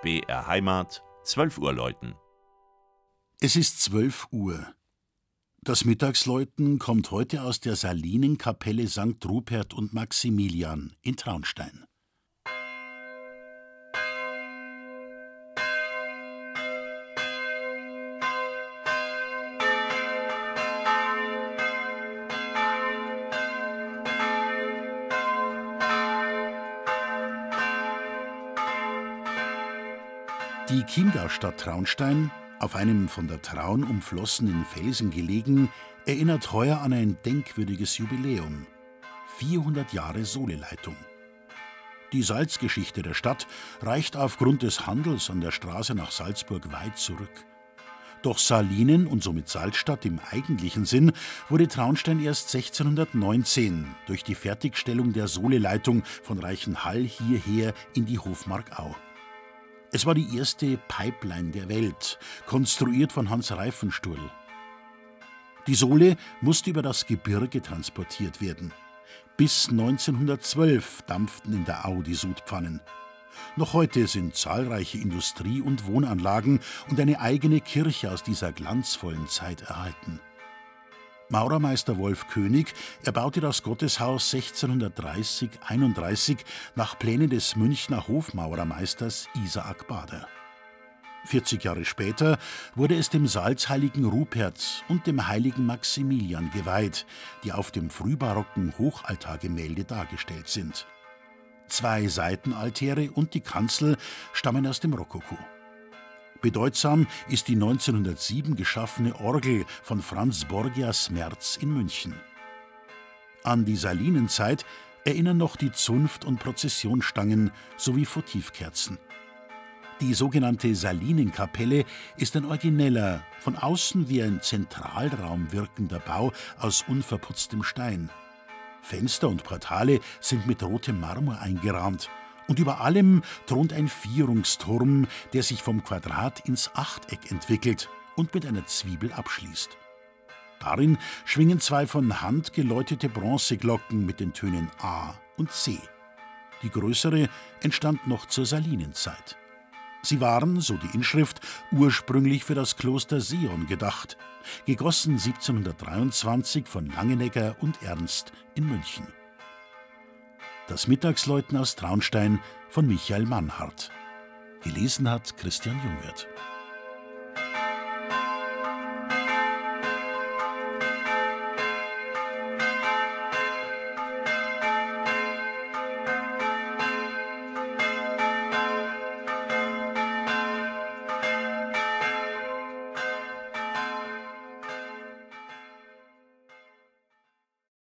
BR Heimat, 12 Uhr läuten. Es ist 12 Uhr. Das Mittagsläuten kommt heute aus der Salinenkapelle St. Rupert und Maximilian in Traunstein. Die Chiemgaustadt Traunstein, auf einem von der Traun umflossenen Felsen gelegen, erinnert heuer an ein denkwürdiges Jubiläum: 400 Jahre Soleleitung. Die Salzgeschichte der Stadt reicht aufgrund des Handels an der Straße nach Salzburg weit zurück. Doch Salinen und somit Salzstadt im eigentlichen Sinn wurde Traunstein erst 1619 durch die Fertigstellung der Soleleitung von Reichenhall hierher in die Hofmark Au. Es war die erste Pipeline der Welt, konstruiert von Hans Reifensturl. Die Sole musste über das Gebirge transportiert werden. Bis 1912 dampften in der Au die Sudpfannen. Noch heute sind zahlreiche Industrie- und Wohnanlagen und eine eigene Kirche aus dieser glanzvollen Zeit erhalten. Maurermeister Wolf König erbaute das Gotteshaus 1630/31 nach Plänen des Münchner Hofmaurermeisters Isaak Bader. 40 Jahre später wurde es dem salzheiligen Rupert und dem heiligen Maximilian geweiht, die auf dem frühbarocken Hochaltargemälde dargestellt sind. 2 Seitenaltäre und die Kanzel stammen aus dem Rokoko. Bedeutsam ist die 1907 geschaffene Orgel von Franz Borgias Merz in München. An die Salinenzeit erinnern noch die Zunft- und Prozessionsstangen sowie Votivkerzen. Die sogenannte Salinenkapelle ist ein origineller, von außen wie ein Zentralraum wirkender Bau aus unverputztem Stein. Fenster und Portale sind mit rotem Marmor eingerahmt. Und über allem thront ein Vierungsturm, der sich vom Quadrat ins Achteck entwickelt und mit einer Zwiebel abschließt. Darin schwingen 2 von Hand geläutete Bronzeglocken mit den Tönen A und C. Die größere entstand noch zur Salinenzeit. Sie waren, so die Inschrift, ursprünglich für das Kloster Sion gedacht, gegossen 1723 von Langenegger und Ernst in München. Das Mittagsläuten aus Traunstein von Michael Mannhardt. Gelesen hat Christian Jungwirth.